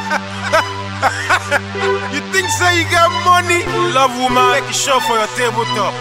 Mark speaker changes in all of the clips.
Speaker 1: You think say you got money? Love woman, make it show for your tabletop.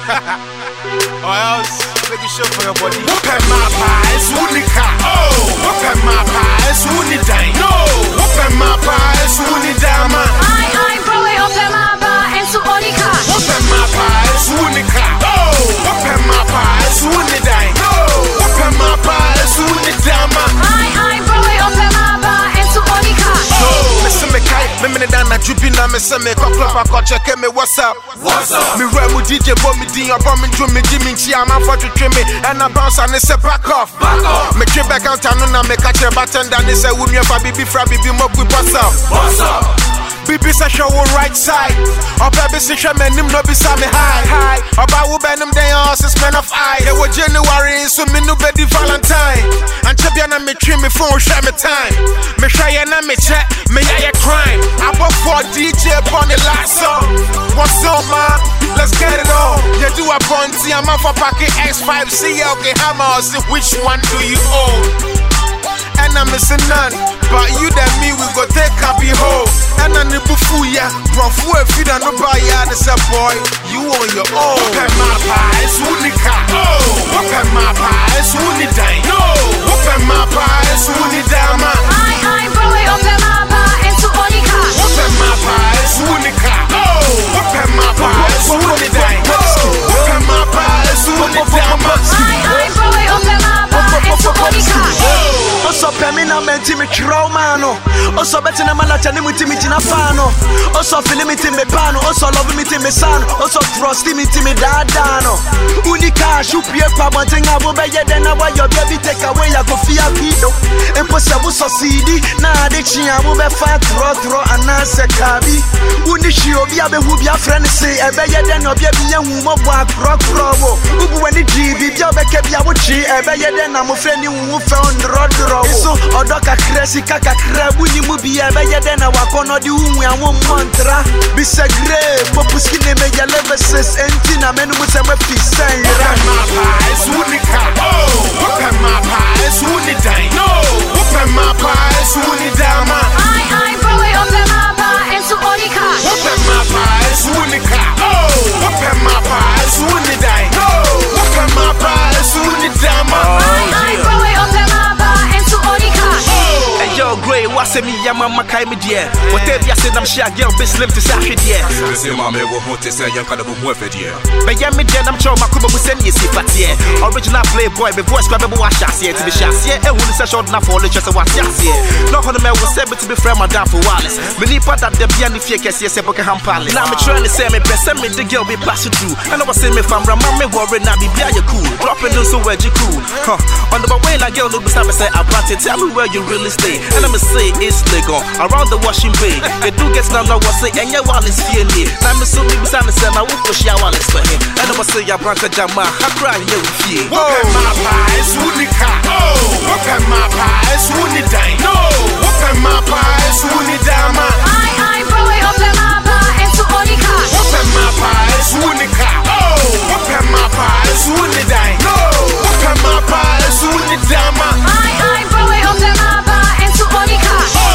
Speaker 1: Or else, make it show for your body.
Speaker 2: Open my eyes, Unica. Oh, open my eyes, Unidine. No, open my eyes, Unidama.
Speaker 3: I'm probably open my bar and so Unica.
Speaker 2: Open my eyes, Unica. Oh, open my eyes, Unidine. No, open my eyes, Unidama.
Speaker 3: I'm probably open my bar and so Unica.
Speaker 2: Oh, listen, me kai, me minute down at Jupina, me say me cock up, I check me what's up. What's up? Me rap with DJ Bomb, me ding up on me drum, me Jimmy Chia, man for to trim me, and I bounce and they say back off. Back off. Me trip back out and I make a chair button down, they say with me if I be frabby, be up with what's up. What's up? Bibi say show right side. Or baby say show me him no beside me high. Or ba wo ben him day on since men of eye. It was January so me no be the Valentine. And champion me trim me phone share me time. Me shy and me check me yeah crime. I bought for DJ upon the last song. What's up man? Let's get it on. You do a bunty I'm off for pocket X5 CLK hammer. See which one do you own? And I'm missing none, but you and me we go take a be home. And I'm the bufuya, brofu if you don't buy ya, this a boy, you on your own. Open my eyes, Unica. Oh, open my eyes, Unidine. No, open my eyes, Unidama.
Speaker 3: I'm probably open my bar and so Unica.
Speaker 2: Open my eyes, Unica. Oh, open my eyes, Unidine. Open my eyes, Unidama.
Speaker 3: I'm probably open my bar and so Unica.
Speaker 4: Also pemina menti me traumano. Also better na malacha ni muti mi tina fano. Also feel me ti me pano. Also love me ti me sano. Also trust me ti me dadano. Unica shupie pa bantenga bo beye den na wa your baby take away ya kofia pido. Impossible so CD na addiction ya bo be fa tro anase kabi. Unishi obi abe hu bia friend say e beye den obi abi ya hu mo bo akro wo. Ubu wani GB bia obeke bia wo chi e beye den na mo friend ni hu fe on rodro. So odoka kresi kaka krebu ni mubi ebe yede na wakono di unwe anwo mantra bise gre popuski ne me yele verses enti na menu muse me fisen yera.
Speaker 2: Open my eyes, Unica. Oh, open my eyes, Unidine. No, open my eyes, Unidama.
Speaker 3: I'm probably open my bar and so Unica.
Speaker 2: Open my eyes, Unica. Oh, open my eyes, Unidine. No, open my eyes, Unidama.
Speaker 3: I'm probably open my bar and so Unica.
Speaker 4: Hey yo, Gray, what's me yama makai me dear? Whatever you said, I'm sure girl be slim to say dear.
Speaker 5: Say mama go home to say young kind of more for dear.
Speaker 4: But yeah, me dear, I'm sure my kuba will send you see fat here. Original playboy, be voice grab a wash here to be shots here. And when it's a short enough for the just a wash here. No one man was able to be friend my down for Wallace. Many part that the piano fake as yes, a book ham palace. Now I'm trying to say me best, send me the girl be passing through. And I was saying me from Rama, me worry now be you cool. Dropping in so where you cool. On the way, like girl look beside me say, I brought it, tell me where you really stay. And I'ma say it's legal around the washing bay. They do get now what's say and your Wallace fear me. Now I'm so me beside me say I will push your Wallace for him. And I'ma say I brought a jama, I cry here with fear.
Speaker 2: Open my eyes, Unica. Oh, open my eyes, Unidine. No, open my eyes, Unidama.
Speaker 3: I'm probably open my bar and so Unica.
Speaker 2: Open my eyes, Unica. Oh, open my eyes, Unidine. No, open my eyes, Unidama.
Speaker 3: I'm probably open my bar and so Unica.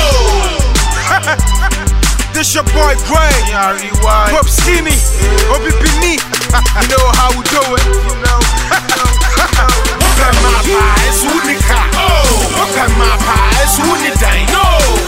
Speaker 1: This your boy Gray, Pop Skinny, Obi Bini. You know how we do it. You know.
Speaker 2: Open my eyes, Unica. Oh, open my eyes, Unidine. No,